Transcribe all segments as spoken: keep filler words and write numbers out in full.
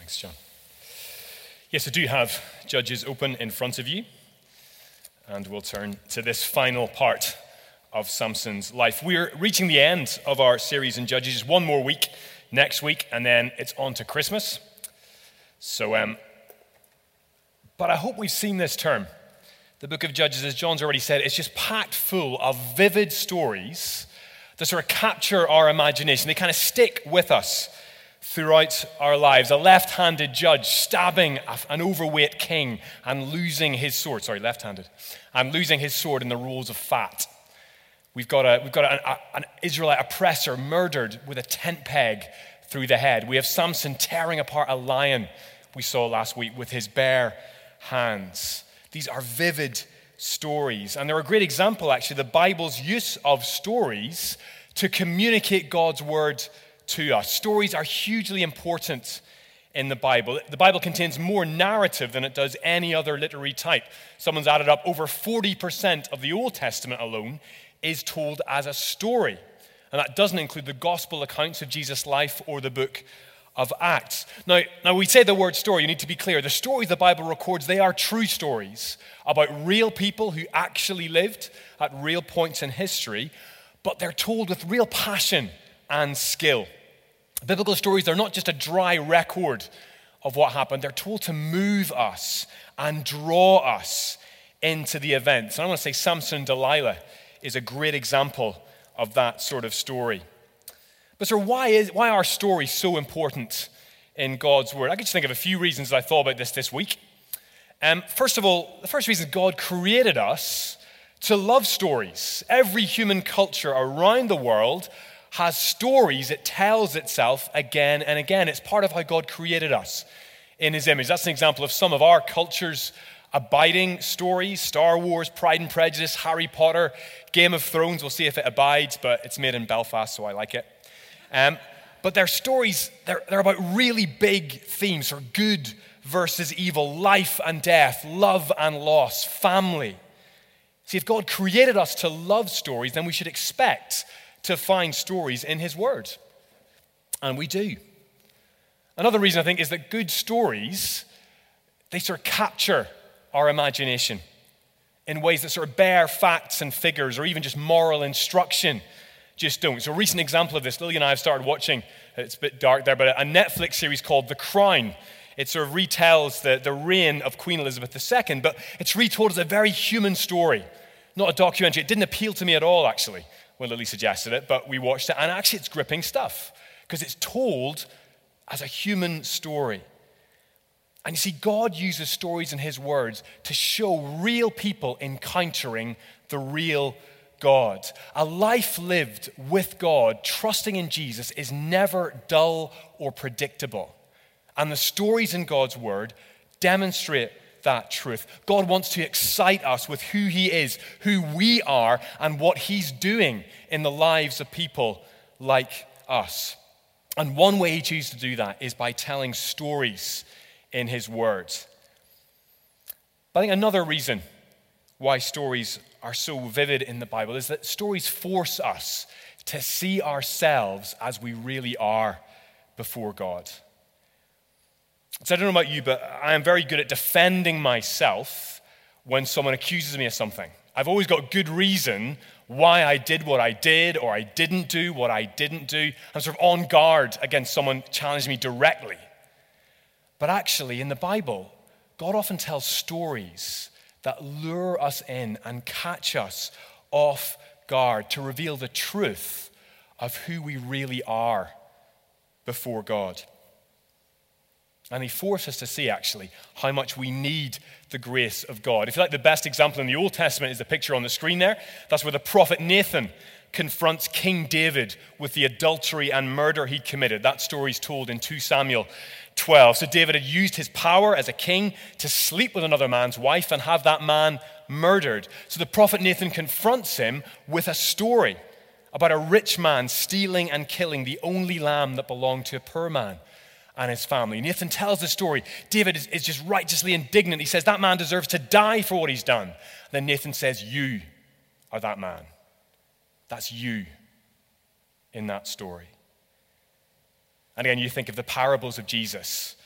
Thanks, John. Yes, I do have Judges open in front of you, and we'll turn to this final part of Samson's life. We're reaching the end of our series in Judges. Just one more week next week, and then it's on to Christmas. So, um, but I hope we've seen this term. The book of Judges, as John's already said, it's just packed full of vivid stories that sort of capture our imagination. They kind of stick with us throughout our lives. A left-handed judge stabbing an overweight king and losing his sword. Sorry, left-handed. And losing his sword in the rolls of fat. We've got, a, we've got a, a, an Israelite oppressor murdered with a tent peg through the head. We have Samson tearing apart a lion we saw last week with his bare hands. These are vivid stories. And they're a great example, actually, the Bible's use of stories to communicate God's word to us. Stories are hugely important in the Bible. The Bible contains more narrative than it does any other literary type. Someone's added up over forty percent of the Old Testament alone is told as a story. And that doesn't include the gospel accounts of Jesus' life or the book of Acts. Now, now we say the word story, you need to be clear. The stories the Bible records, they are true stories about real people who actually lived at real points in history, but they're told with real passion and skill. Biblical stories, they're not just a dry record of what happened. They're told to move us and draw us into the events. And I want to say Samson and Delilah is a great example of that sort of story. But so why is why are stories so important in God's word? I could just think of a few reasons I thought about this this week. Um, first of all, the first reason is God created us to love stories. Every human culture around the world has stories it tells itself again and again. It's part of how God created us in his image. That's an example of some of our culture's abiding stories. Star Wars, Pride and Prejudice, Harry Potter, Game of Thrones. We'll see if it abides, but it's made in Belfast, so I like it. Um, but they're stories, they're, they're about really big themes, or good versus evil, life and death, love and loss, family. See, if God created us to love stories, then we should expect to find stories in his word. And we do. Another reason I think is that good stories, they sort of capture our imagination in ways that sort of bare facts and figures or even just moral instruction just don't. So a recent example of this, Lily and I have started watching, it's a bit dark there, but a Netflix series called The Crown. It sort of retells the, the reign of Queen Elizabeth the Second, but it's retold as a very human story, not a documentary. It didn't appeal to me at all, actually, when Lily suggested it, but we watched it, and actually it's gripping stuff because it's told as a human story. And you see, God uses stories in his words to show real people encountering the real God. A life lived with God, trusting in Jesus, is never dull or predictable. And the stories in God's word demonstrate that truth. God wants to excite us with who he is, who we are, and what he's doing in the lives of people like us. And one way he chooses to do that is by telling stories in his words. But I think another reason why stories are so vivid in the Bible is that stories force us to see ourselves as we really are before God. So I don't know about you, but I am very good at defending myself when someone accuses me of something. I've always got good reason why I did what I did or I didn't do what I didn't do. I'm sort of on guard against someone challenging me directly. But actually, in the Bible, God often tells stories that lure us in and catch us off guard to reveal the truth of who we really are before God. And he forces us to see, actually, how much we need the grace of God. If you like, the best example in the Old Testament is the picture on the screen there. That's where the prophet Nathan confronts King David with the adultery and murder he'd committed. That story's told in Second Samuel twelve. So David had used his power as a king to sleep with another man's wife and have that man murdered. So the prophet Nathan confronts him with a story about a rich man stealing and killing the only lamb that belonged to a poor man and his family. Nathan tells the story. David is, is just righteously indignant. He says that man deserves to die for what he's done. Then Nathan says, you are that man. That's you in that story. And again, you think of the parables of Jesus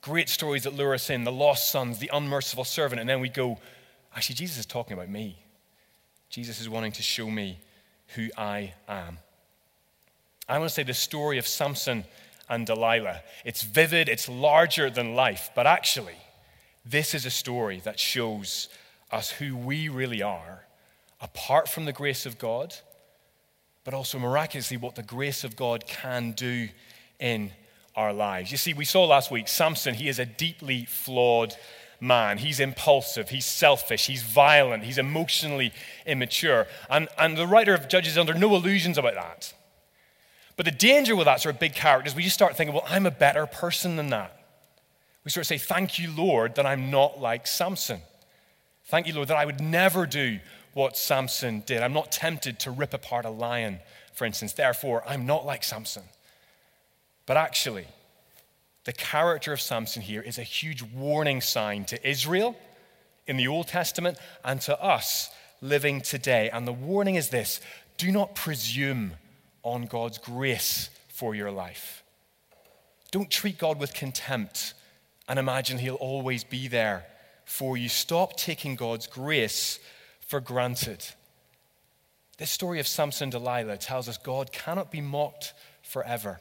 great stories that lure us in, the lost sons, the unmerciful servant, and then we go, actually, Jesus is talking about me. Jesus is wanting to show me who I am. I want to say the story of Samson and Delilah. It's vivid, it's larger than life, but actually, this is a story that shows us who we really are, apart from the grace of God, but also miraculously what the grace of God can do in our lives. You see, we saw last week, Samson, he is a deeply flawed man. He's impulsive, he's selfish, he's violent, he's emotionally immature. And, and the writer of Judges is under no illusions about that. But the danger with that sort of big character is we just start thinking, well, I'm a better person than that. We sort of say, thank you, Lord, that I'm not like Samson. Thank you, Lord, that I would never do what Samson did. I'm not tempted to rip apart a lion, for instance. Therefore, I'm not like Samson. But actually, the character of Samson here is a huge warning sign to Israel in the Old Testament and to us living today. And the warning is this: do not presume on God's grace for your life. Don't treat God with contempt and imagine he'll always be there for you. Stop taking God's grace for granted. This story of Samson and Delilah tells us God cannot be mocked forever.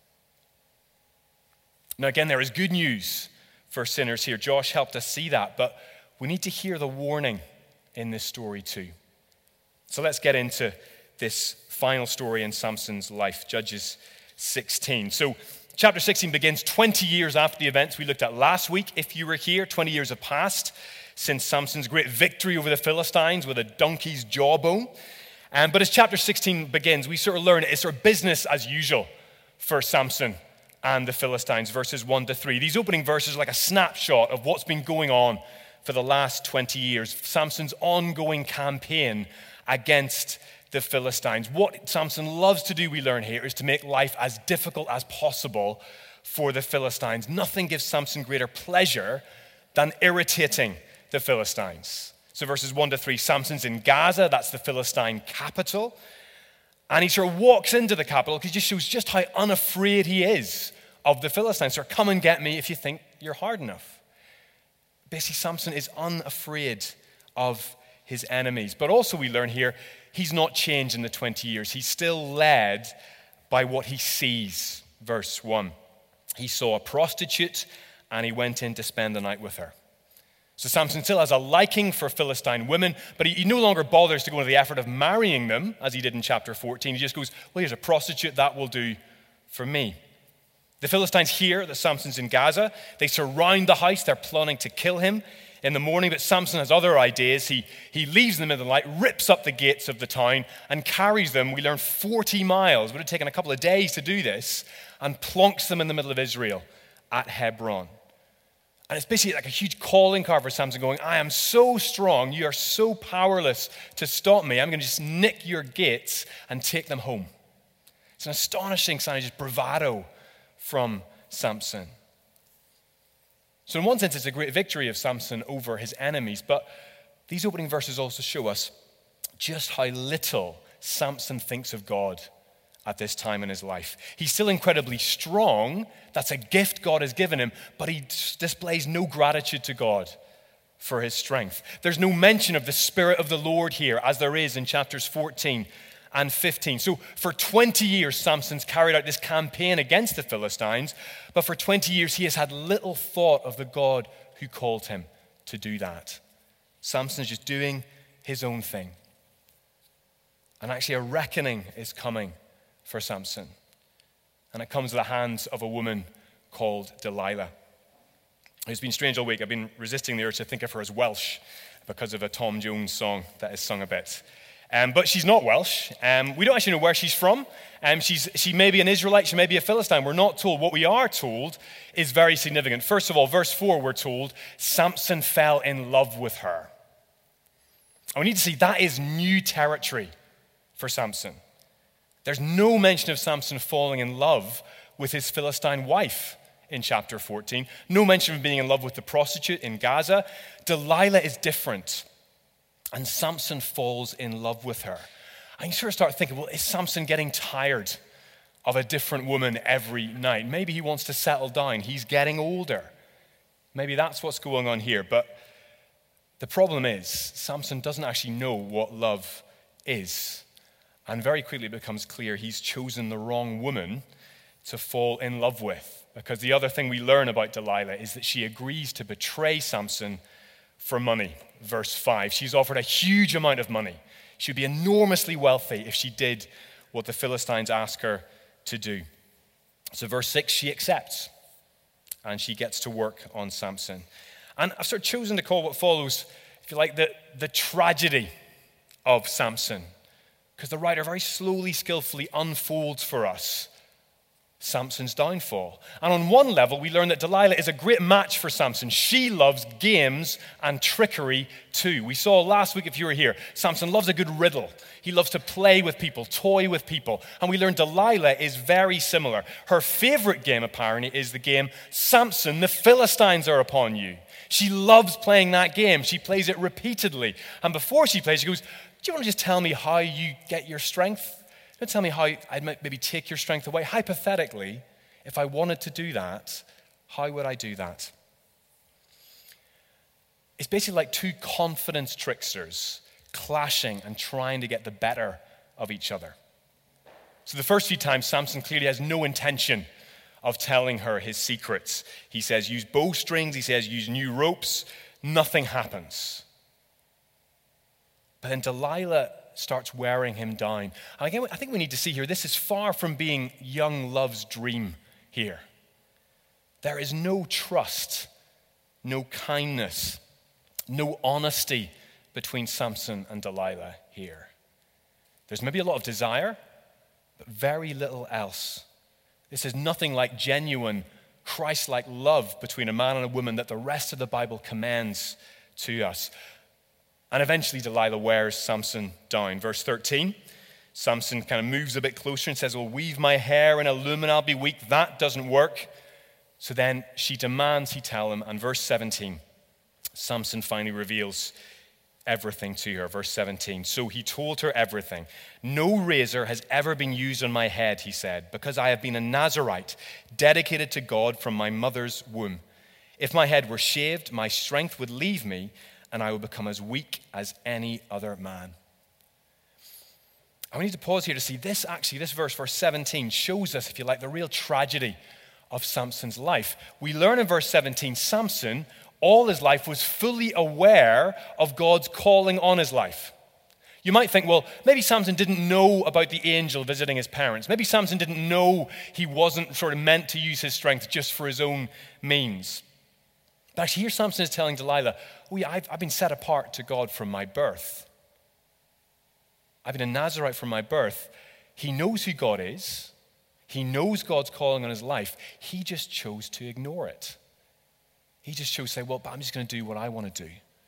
Now again, there is good news for sinners here. Josh helped us see that, but we need to hear the warning in this story too. So let's get into this final story in Samson's life, Judges sixteen. So chapter sixteen begins twenty years after the events we looked at last week. If you were here, twenty years have passed since Samson's great victory over the Philistines with a donkey's jawbone. Um, but as chapter sixteen begins, we sort of learn it's sort of business as usual for Samson and the Philistines, verses one to three. These opening verses are like a snapshot of what's been going on for the last twenty years. Samson's ongoing campaign against the Philistines. What Samson loves to do, we learn here, is to make life as difficult as possible for the Philistines. Nothing gives Samson greater pleasure than irritating the Philistines. So verses one to three, Samson's in Gaza, that's the Philistine capital. And he sort of walks into the capital because he just shows just how unafraid he is of the Philistines. So come and get me if you think you're hard enough. Basically, Samson is unafraid of his enemies. But also we learn here, he's not changed in the twenty years. He's still led by what he sees. Verse one, he saw a prostitute and he went in to spend the night with her. So Samson still has a liking for Philistine women, but he, he no longer bothers to go into the effort of marrying them, as he did in chapter fourteen. He just goes, well, here's a prostitute, that will do for me. The Philistines hear that Samson's in Gaza. They surround the house. They're planning to kill him in the morning, but Samson has other ideas. He, he leaves them in the light, rips up the gates of the town, and carries them, we learn, forty miles. It would have taken a couple of days to do this, and plonks them in the middle of Israel at Hebron. And it's basically like a huge calling card for Samson going, I am so strong, you are so powerless to stop me. I'm going to just nick your gates and take them home. It's an astonishing sign of just bravado from Samson. So in one sense, it's a great victory of Samson over his enemies, but these opening verses also show us just how little Samson thinks of God at this time in his life. He's still incredibly strong. That's a gift God has given him, but he displays no gratitude to God for his strength. There's no mention of the Spirit of the Lord here, as there is in chapters fourteen and fifteen. So for twenty years, Samson's carried out this campaign against the Philistines, but for twenty years, he has had little thought of the God who called him to do that. Samson's just doing his own thing. And actually, a reckoning is coming for Samson. And it comes at the hands of a woman called Delilah. It's been strange all week. I've been resisting the urge to think of her as Welsh because of a Tom Jones song that is sung a bit. Um, but she's not Welsh. Um, we don't actually know where she's from. Um, she's, she may be an Israelite, she may be a Philistine. We're not told. What we are told is very significant. First of all, verse four, we're told, Samson fell in love with her. And we need to see that is new territory for Samson. There's no mention of Samson falling in love with his Philistine wife in chapter fourteen. No mention of being in love with the prostitute in Gaza. Delilah is different. And Samson falls in love with her. And you sort of start thinking, well, is Samson getting tired of a different woman every night? Maybe he wants to settle down. He's getting older. Maybe that's what's going on here. But the problem is, Samson doesn't actually know what love is. And very quickly it becomes clear he's chosen the wrong woman to fall in love with. Because the other thing we learn about Delilah is that she agrees to betray Samson for money. Verse five, she's offered a huge amount of money. She'd be enormously wealthy if she did what the Philistines ask her to do. So verse six, she accepts. And she gets to work on Samson. And I've sort of chosen to call what follows, if you like, the, the tragedy of Samson. Because the writer very slowly, skillfully unfolds for us Samson's downfall. And on one level, we learn that Delilah is a great match for Samson. She loves games and trickery too. We saw last week, if you were here, Samson loves a good riddle. He loves to play with people, toy with people. And we learned Delilah is very similar. Her favorite game, apparently, is the game, Samson, the Philistines are upon you. She loves playing that game. She plays it repeatedly. And before she plays, she goes, do you want to just tell me how you get your strength? Don't tell me how I'd maybe take your strength away. Hypothetically, if I wanted to do that, how would I do that? It's basically like two confidence tricksters clashing and trying to get the better of each other. So the first few times, Samson clearly has no intention of telling her his secrets. He says, use bowstrings. He says, use new ropes. Nothing happens. But then Delilah starts wearing him down. And again, I think we need to see here, this is far from being young love's dream here. There is no trust, no kindness, no honesty between Samson and Delilah here. There's maybe a lot of desire, but very little else. This is nothing like genuine, Christ-like love between a man and a woman that the rest of the Bible commends to us. And eventually Delilah wears Samson down. Verse thirteen, Samson kind of moves a bit closer and says, well, weave my hair in a loom and I'll be weak. That doesn't work. So then she demands he tell him. And verse seventeen, Samson finally reveals everything to her. Verse seventeen, so he told her everything. No razor has ever been used on my head, he said, because I have been a Nazirite, dedicated to God from my mother's womb. If my head were shaved, my strength would leave me, and I would become as weak as any other man. I need to pause here to see this actually, this verse, verse seventeen, shows us, if you like, the real tragedy of Samson's life. We learn in verse seventeen, Samson, all his life, was fully aware of God's calling on his life. You might think, well, maybe Samson didn't know about the angel visiting his parents. Maybe Samson didn't know he wasn't sort of meant to use his strength just for his own means. But actually here Samson is telling Delilah, oh yeah, I've, I've been set apart to God from my birth. I've been a Nazirite from my birth. He knows who God is. He knows God's calling on his life. He just chose to ignore it. He just chose to say, well, but I'm just going to do what I want to do.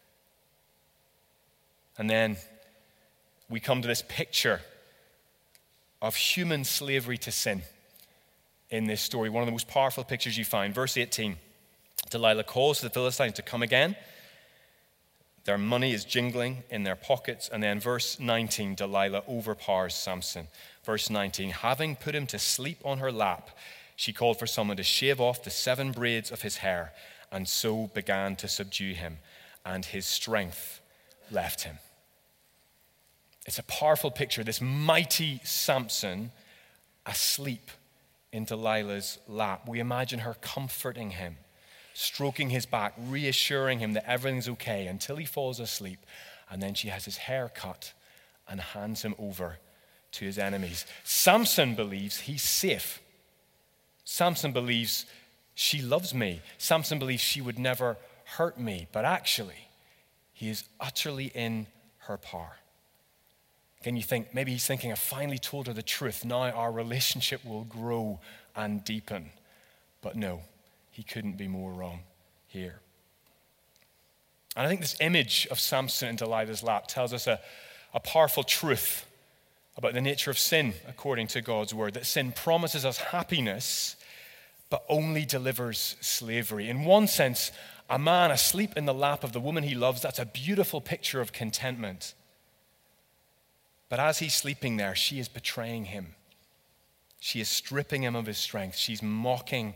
And then we come to this picture of human slavery to sin in this story. One of the most powerful pictures you find. Verse eighteen. Delilah calls to the Philistines to come again. Their money is jingling in their pockets. And then verse nineteen, Delilah overpowers Samson. Verse nineteen, having put him to sleep on her lap, she called for someone to shave off the seven braids of his hair, and so began to subdue him, and his strength left him. It's a powerful picture, this mighty Samson asleep in Delilah's lap. We imagine her comforting him, stroking his back, reassuring him that everything's okay until he falls asleep. And then she has his hair cut and hands him over to his enemies. Samson believes he's safe. Samson believes she loves me. Samson believes she would never hurt me. But actually, he is utterly in her power. Again, you think, maybe he's thinking, I finally told her the truth. Now our relationship will grow and deepen. But no. He couldn't be more wrong here. And I think this image of Samson in Delilah's lap tells us a, a powerful truth about the nature of sin, according to God's word, that sin promises us happiness, but only delivers slavery. In one sense, a man asleep in the lap of the woman he loves, that's a beautiful picture of contentment. But as he's sleeping there, she is betraying him. She is stripping him of his strength. She's mocking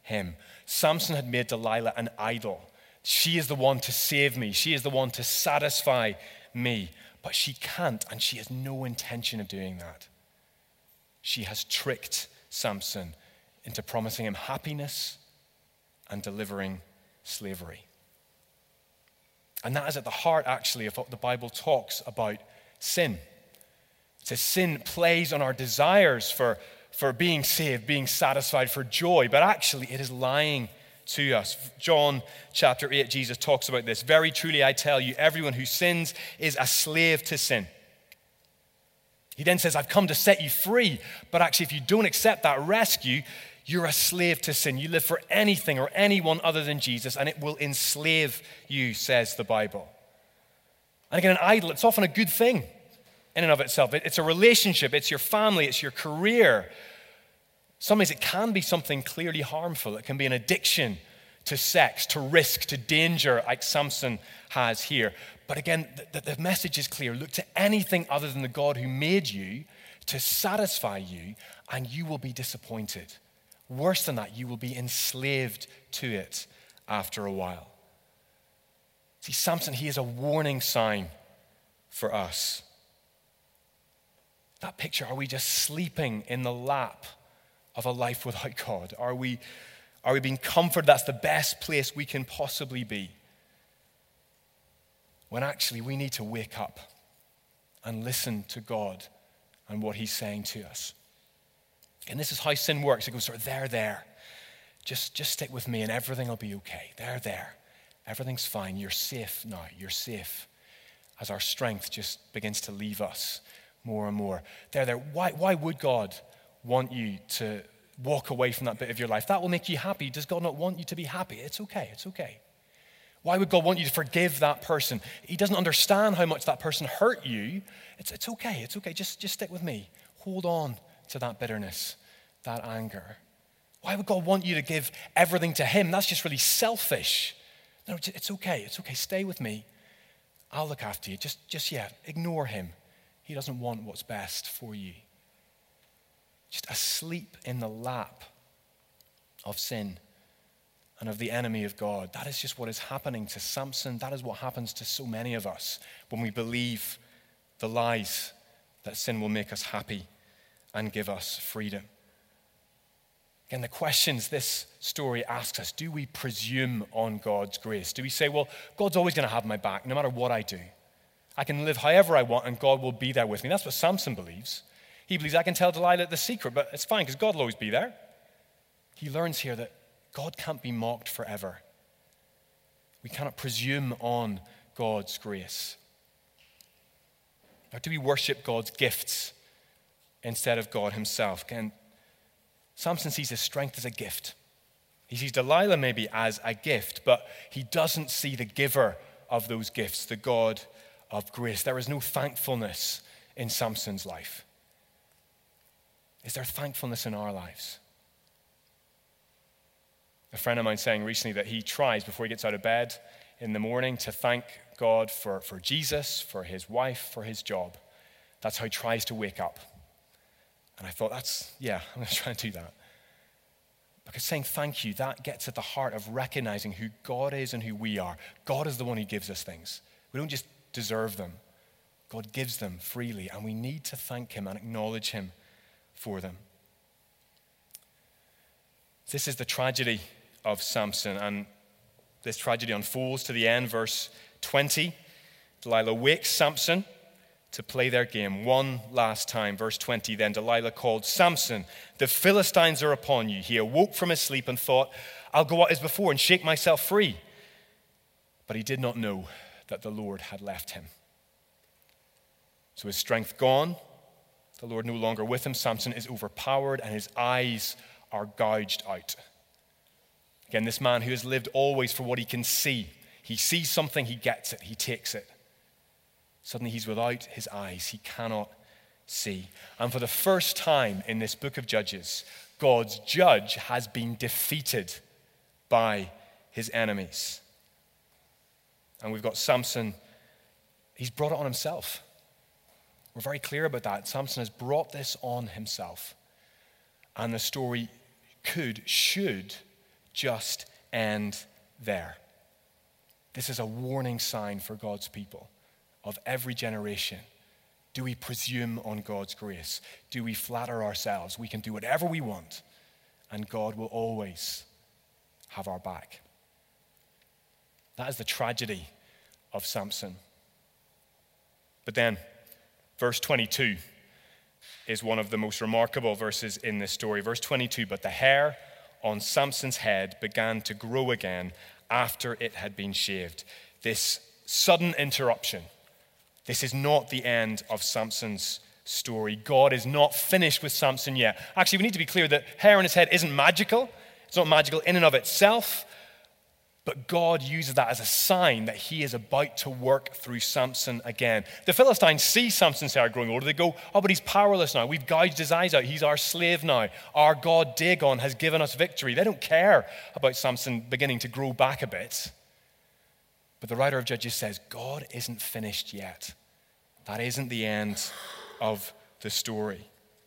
him. Samson had made Delilah an idol. She is the one to save me. She is the one to satisfy me. But she can't, and she has no intention of doing that. She has tricked Samson into promising him happiness and delivering slavery. And that is at the heart, actually, of what the Bible talks about sin. It says sin plays on our desires for, for being saved, being satisfied, for joy, but actually it is lying to us. John chapter eight, Jesus talks about this. Very truly I tell you, everyone who sins is a slave to sin. He then says, I've come to set you free, but actually if you don't accept that rescue, you're a slave to sin. You live for anything or anyone other than Jesus, and it will enslave you, says the Bible. And again, an idol, it's often a good thing in and of itself. It's a relationship, it's your family, it's your career. Sometimes it can be something clearly harmful. It can be an addiction to sex, to risk, to danger, like Samson has here. But again, the, the message is clear. Look to anything other than the God who made you to satisfy you, and you will be disappointed. Worse than that, you will be enslaved to it after a while. See, Samson, he is a warning sign for us. That picture, are we just sleeping in the lap of a life without God? Are we, are we being comforted that's the best place we can possibly be? When actually we need to wake up and listen to God and what he's saying to us. And this is how sin works. It goes sort of there, there. Just, just stick with me and everything will be okay. There, there. Everything's fine. You're safe now. You're safe. As our strength just begins to leave us more and more. There, there. Why, why would God want you to walk away from that bit of your life? That will make you happy. Does God not want you to be happy? It's okay. It's okay. Why would God want you to forgive that person? He doesn't understand how much that person hurt you. It's, it's okay. It's okay. Just, just stick with me. Hold on to that bitterness, that anger. Why would God want you to give everything to him? That's just really selfish. No, it's okay. It's okay. Stay with me. I'll look after you. Just, just yeah, ignore him. He doesn't want what's best for you. Just asleep in the lap of sin and of the enemy of God. That is just what is happening to Samson. That is what happens to so many of us when we believe the lies that sin will make us happy and give us freedom. Again, the questions this story asks us: do we presume on God's grace? Do we say, well, God's always going to have my back no matter what I do? I can live however I want and God will be there with me. That's what Samson believes. He believes I can tell Delilah the secret, but it's fine because God will always be there. He learns here that God can't be mocked forever. We cannot presume on God's grace. Or do we worship God's gifts instead of God himself? Again, Samson sees his strength as a gift. He sees Delilah maybe as a gift, but he doesn't see the giver of those gifts, the God of grace. There is no thankfulness in Samson's life. Is there thankfulness in our lives? A friend of mine saying recently that he tries before he gets out of bed in the morning to thank God for, for Jesus, for his wife, for his job. That's how he tries to wake up. And I thought, that's, yeah, I'm going to try and do that. Because saying thank you, that gets at the heart of recognizing who God is and who we are. God is the one who gives us things. We don't just deserve them. God gives them freely, and we need to thank him and acknowledge him for them. This is the tragedy of Samson, and this tragedy unfolds to the end, verse twenty. Delilah wakes Samson to play their game one last time. Verse twenty, then Delilah called, Samson, the Philistines are upon you. He awoke from his sleep and thought, I'll go out as before and shake myself free. But he did not know that the Lord had left him. So his strength gone, the Lord no longer with him. Samson is overpowered and his eyes are gouged out. Again, this man who has lived always for what he can see. He sees something, he gets it, he takes it. Suddenly he's without his eyes. He cannot see. And for the first time in this book of Judges, God's judge has been defeated by his enemies. And we've got Samson, he's brought it on himself. We're very clear about that. Samson has brought this on himself. And the story could, should just end there. This is a warning sign for God's people of every generation. Do we presume on God's grace? Do we flatter ourselves? We can do whatever we want, and God will always have our back. That is the tragedy of Samson. But then, verse twenty-two is one of the most remarkable verses in this story. Verse twenty-two, but the hair on Samson's head began to grow again after it had been shaved. This sudden interruption. This is not the end of Samson's story. God is not finished with Samson yet. Actually, we need to be clear that hair on his head isn't magical. It's not magical in and of itself. But God uses that as a sign that he is about to work through Samson again. The Philistines see Samson's hair growing older. They go, oh, but he's powerless now. We've gouged his eyes out. He's our slave now. Our God Dagon has given us victory. They don't care about Samson beginning to grow back a bit. But the writer of Judges says, God isn't finished yet. That isn't the end of the story.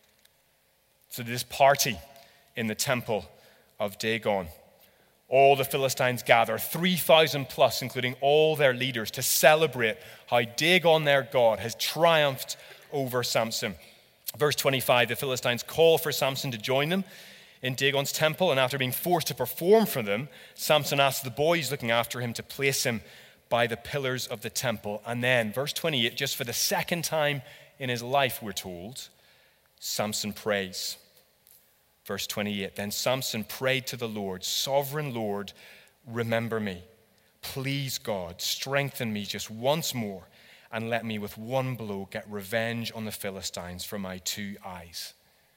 So this party in the temple of Dagon, all the Philistines gather, three thousand plus, including all their leaders, to celebrate how Dagon, their god, has triumphed over Samson. Verse twenty-five, the Philistines call for Samson to join them in Dagon's temple, and after being forced to perform for them, Samson asks the boys looking after him to place him by the pillars of the temple. And then, verse twenty-eight, just for the second time in his life, we're told, Samson prays. Verse twenty-eight, then Samson prayed to the Lord, sovereign Lord, remember me. Please, God, strengthen me just once more and let me with one blow get revenge on the Philistines for my two eyes.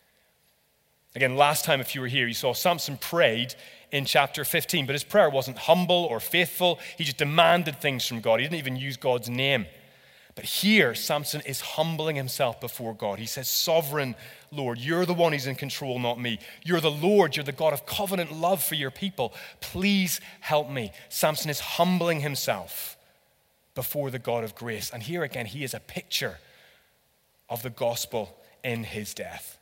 Again, last time, if you were here, you saw Samson prayed in chapter fifteen, but his prayer wasn't humble or faithful. He just demanded things from God. He didn't even use God's name. But here, Samson is humbling himself before God. He says, sovereign Lord, you're the one who's in control, not me. You're the Lord. You're the God of covenant love for your people. Please help me. Samson is humbling himself before the God of grace. And here again, he is a picture of the gospel in his death.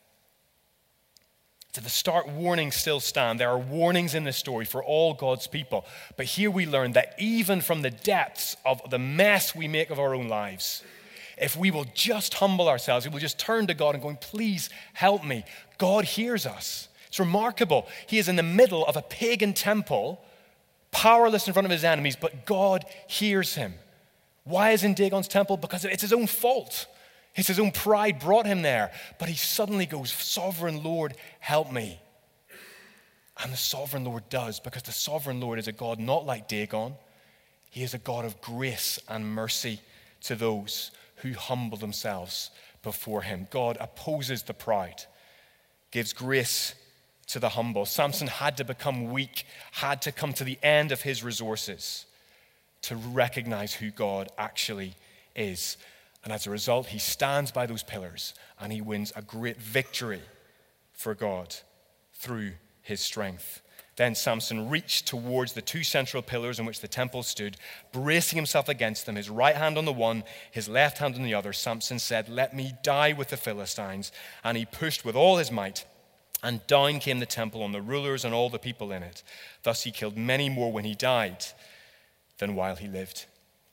To the start, warnings still stand. There are warnings in this story for all God's people. But here we learn that even from the depths of the mess we make of our own lives, if we will just humble ourselves, if we will just turn to God and going, please help me, God hears us. It's remarkable. He is in the middle of a pagan temple, powerless in front of his enemies, but God hears him. Why is he in Dagon's temple? Because it's his own fault. It's his own pride brought him there. But he suddenly goes, sovereign Lord, help me. And the sovereign Lord does, because the sovereign Lord is a God not like Dagon. He is a God of grace and mercy to those who humble themselves before him. God opposes the proud, gives grace to the humble. Samson had to become weak, had to come to the end of his resources to recognize who God actually is. And as a result, he stands by those pillars and he wins a great victory for God through his strength. Then Samson reached towards the two central pillars on which the temple stood, bracing himself against them, his right hand on the one, his left hand on the other. Samson said, let me die with the Philistines. And he pushed with all his might, and down came the temple on the rulers and all the people in it. Thus he killed many more when he died than while he lived.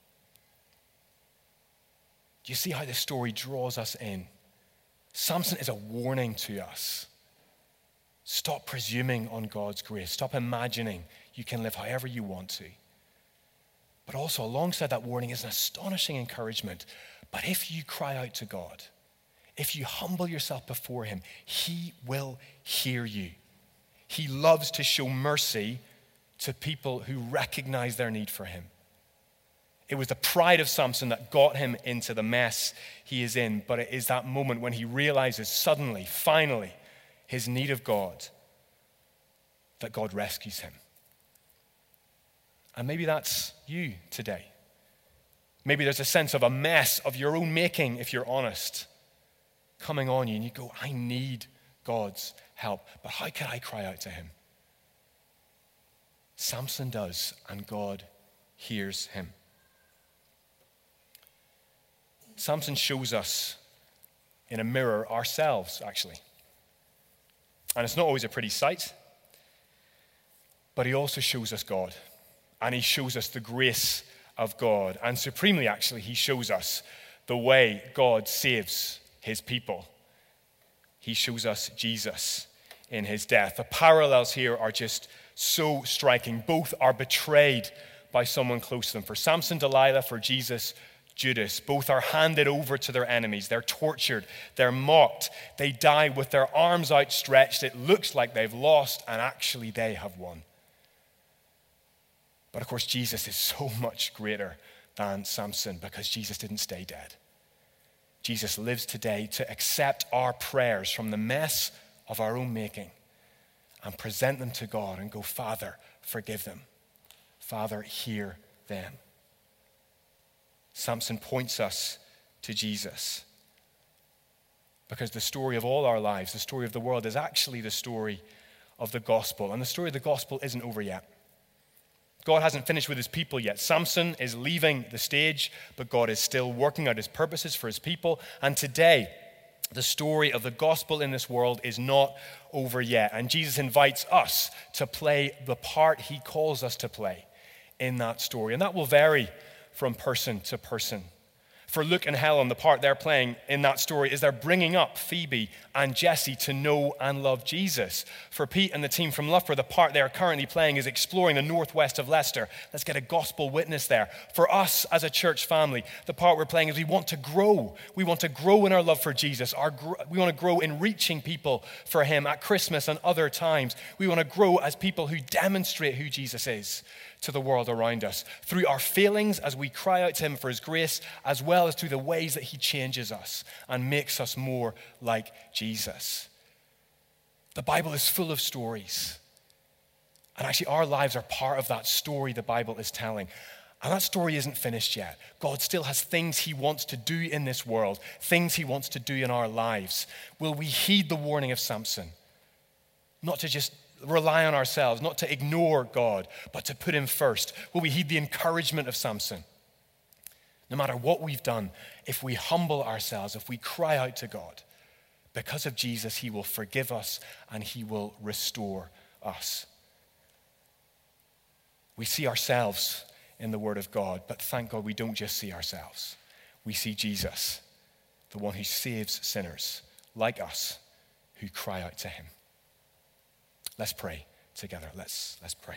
Do you see how this story draws us in? Samson is a warning to us. Stop presuming on God's grace. Stop imagining you can live however you want to. But also alongside that warning is an astonishing encouragement. But if you cry out to God, if you humble yourself before him, he will hear you. He loves to show mercy to people who recognize their need for him. It was the pride of Samson that got him into the mess he is in. But it is that moment when he realizes suddenly, finally, his need of God, that God rescues him. And maybe that's you today. Maybe there's a sense of a mess of your own making, if you're honest, coming on you. And you go, I need God's help. But how can I cry out to him? Samson does, and God hears him. Samson shows us in a mirror ourselves, actually. And it's not always a pretty sight. But he also shows us God, and he shows us the grace of God. And supremely, actually, he shows us the way God saves his people. He shows us Jesus in his death. The parallels here are just so striking. Both are betrayed by someone close to them. For Samson, Delilah; for Jesus, Judas. Both are handed over to their enemies. They're tortured. They're mocked. They die with their arms outstretched. It looks like they've lost, and actually they have won. But of course, Jesus is so much greater than Samson, because Jesus didn't stay dead. Jesus lives today to accept our prayers from the mess of our own making and present them to God and go, Father, forgive them. Father, hear them. Samson points us to Jesus, because the story of all our lives, the story of the world, is actually the story of the gospel. And the story of the gospel isn't over yet. God hasn't finished with his people yet. Samson is leaving the stage, but God is still working out his purposes for his people. And today, the story of the gospel in this world is not over yet. And Jesus invites us to play the part he calls us to play in that story. And that will vary from person to person. For Luke and Helen, the part they're playing in that story is they're bringing up Phoebe and Jesse to know and love Jesus. For Pete and the team from Loughborough, the part they're currently playing is exploring the northwest of Leicester. Let's get a gospel witness there. For us as a church family, the part we're playing is we want to grow. We want to grow in our love for Jesus. Our, we want to grow in reaching people for him at Christmas and other times. We want to grow as people who demonstrate who Jesus is to the world around us, through our failings as we cry out to him for his grace, as well as through the ways that he changes us and makes us more like Jesus. The Bible is full of stories. And actually, our lives are part of that story the Bible is telling. And that story isn't finished yet. God still has things he wants to do in this world, things he wants to do in our lives. Will we heed the warning of Samson? Not to just rely on ourselves, not to ignore God, but to put him first. Will we heed the encouragement of Samson? No matter what we've done, if we humble ourselves, if we cry out to God, because of Jesus, he will forgive us and he will restore us. We see ourselves in the Word of God, but thank God we don't just see ourselves. We see Jesus, the one who saves sinners like us who cry out to him. Let's pray together. Let's, let's pray.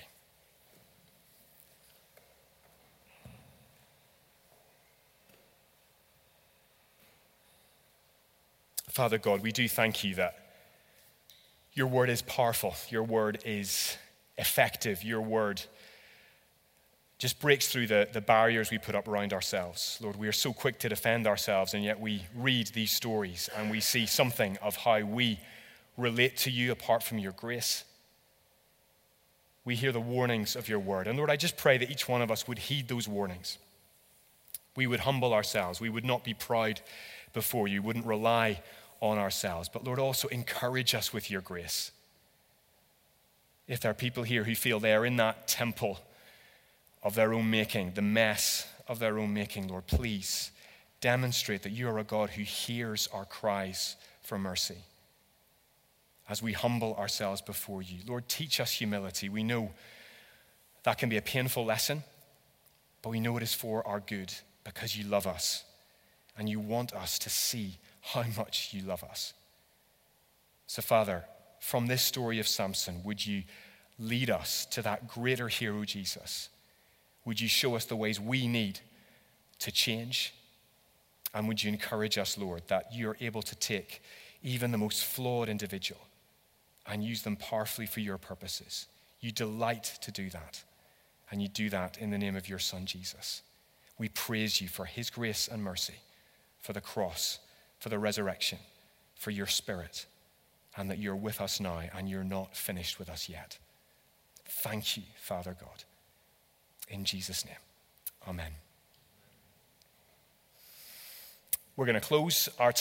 Father God, we do thank you that your word is powerful. Your word is effective. Your word just breaks through the, the barriers we put up around ourselves. Lord, we are so quick to defend ourselves, and yet we read these stories and we see something of how we relate to you apart from your grace. We hear the warnings of your word. And Lord, I just pray that each one of us would heed those warnings. We would humble ourselves. We would not be proud before you. We wouldn't rely on ourselves. But Lord, also encourage us with your grace. If there are people here who feel they are in that temple of their own making, the mess of their own making, Lord, please demonstrate that you are a God who hears our cries for mercy. As we humble ourselves before you. Lord, teach us humility. We know that can be a painful lesson, but we know it is for our good because you love us and you want us to see how much you love us. So, Father, from this story of Samson, would you lead us to that greater hero, Jesus? Would you show us the ways we need to change? And would you encourage us, Lord, that you're able to take even the most flawed individual and use them powerfully for your purposes. You delight to do that. And you do that in the name of your Son, Jesus. We praise you for his grace and mercy, for the cross, for the resurrection, for your Spirit, and that you're with us now and you're not finished with us yet. Thank you, Father God. In Jesus' name, amen. We're going to close our